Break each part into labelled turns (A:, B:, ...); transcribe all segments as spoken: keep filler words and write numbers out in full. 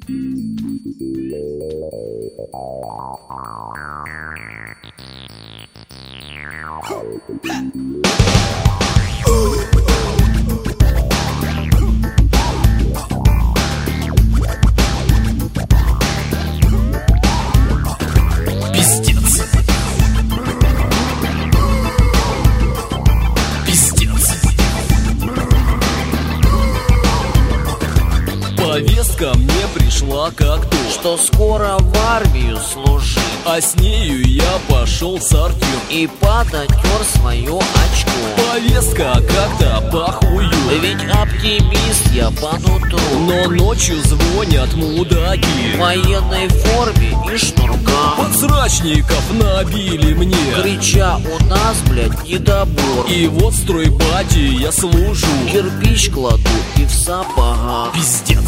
A: Пиздец. Пиздец. Повестка мне пришла как то,
B: что скоро в армию служить,
A: а с нею я пошел в сортир
B: и подотер свое очко.
A: Повестка как-то похую,
B: Ведь оптимист я по нутру,
A: но ночью звонят мудаки
B: в военной форме и шнурках,
A: подсрачников набили мне,
B: крича: у нас, блядь, недобор.
A: и вот в стройбате я служу,
B: Кирпич кладу и в сапогах.
A: Пиздец.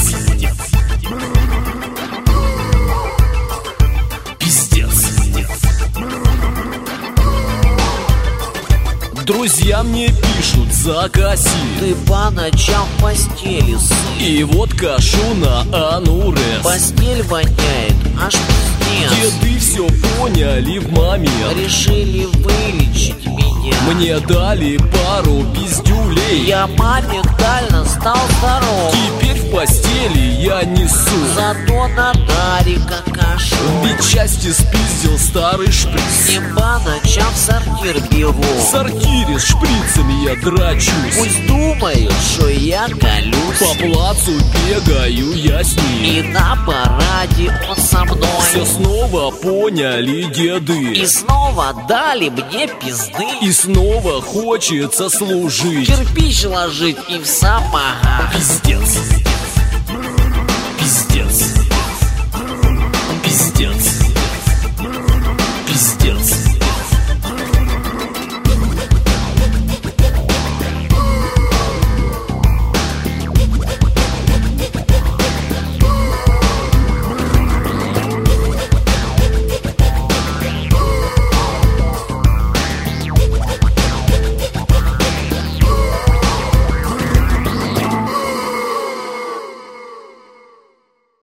A: Пиздец. Друзья мне пишут: закоси.
B: Ты по ночам в постели сын,
A: И вот кашу на анурес.
B: постель воняет, аж пиздец.
A: Деды все поняли в момент,
B: Решили вылечить меня.
A: мне дали пару пиздюлей.
B: Я моментально стал здоров,
A: Теперь в постели я несу,
B: зато на Дарика кашу.
A: ведь части спиздил старый шприц.
B: С ним по ночам в сортир бегу.
A: В сортире с шприцами я драчусь,
B: Пусть думают, что я колюсь,
A: по плацу бегаю я с
B: и
A: ним.
B: на параде он со мной.
A: Все снова поняли деды,
B: И снова дали мне пизды.
A: и снова хочется служить.
B: Кирпич ложить и в сапогах.
A: Пиздец.